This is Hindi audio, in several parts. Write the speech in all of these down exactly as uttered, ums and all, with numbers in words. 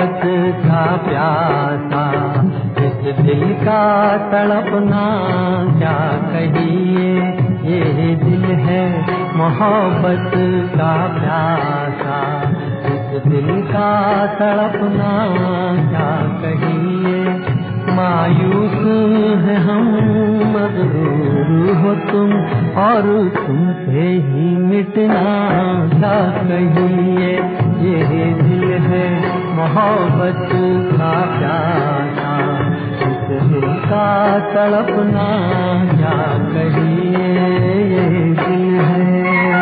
मोहब्बत का प्यासा, इस दिल का तड़पना क्या कहिए, ये दिल है मोहब्बत का प्यासा, इस दिल का तड़पना क्या कहिए। मायूस है हम, मगरूर हो तुम, और तुमसे ही मिटना क्या कहिए, ये दिल है मोहब्बत का प्यासा, इस दिल का तड़पना क्या कहिए, ये दिल है।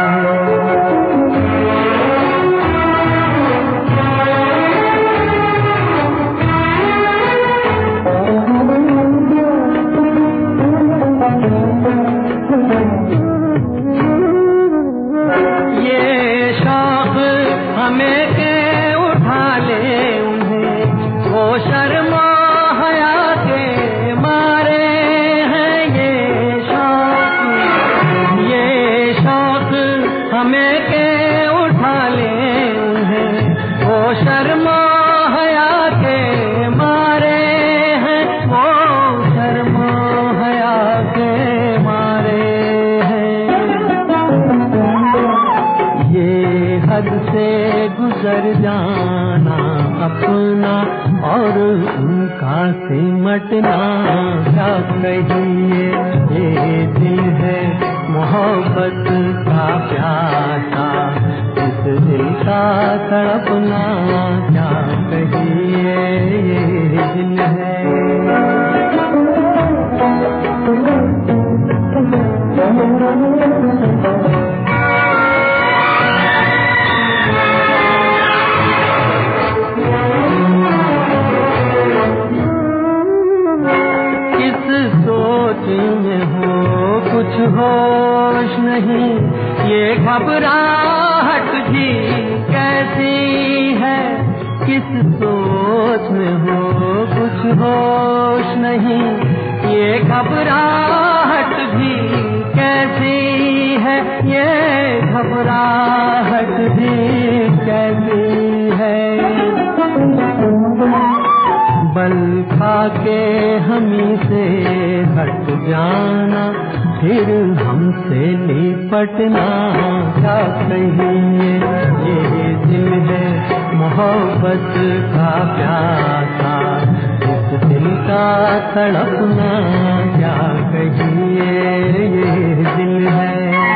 गुजर जाना अपना और उनका सिमटना क्या कहिए, ये दिल है मोहब्बत का प्यासा, इस दिल का तड़पना क्या कहिए, ये दिल है। में हो कुछ होश नहीं, ये घबराहट भी कैसी है, किस सोच में हो कुछ होश नहीं, ये घबराहट भी कैसी है, ये घबराहट भी कैसी है। बल खा के हमी से हट जाना, फिर हमसे लिपटना क्या कहिए, ये दिल है मोहब्बत का प्यासा, इस दिल का तड़पना क्या कहिए, ये दिल है।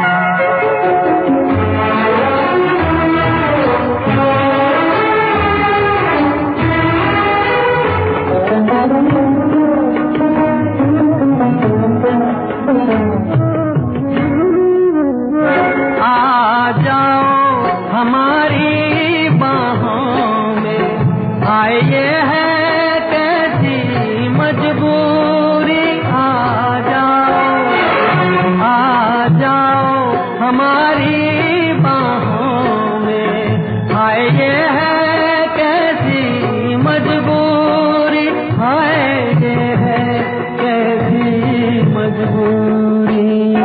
आ जाओ हमारी बाहों में, आए ये है कैसी मजबूरी, आ जाओ आ जाओ हमारी बाहों में, आए ये है कैसी मजबूरी, आए ये है कैसी मजबूरी।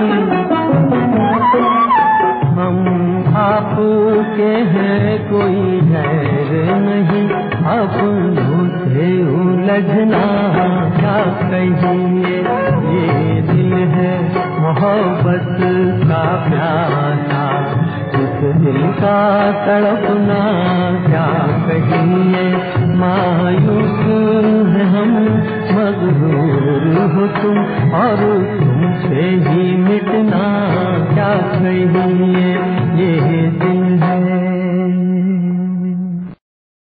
हम आपके हैं कोई गैर नहीं, अपनों से उलझना क्या कहिए, ये दिल है मोहब्बत का प्यासा, इस दिल का तड़पना क्या कहिए। मायूस है हम, मगरूर हो तुम, और तुमसे ही मिटना क्या कहिए।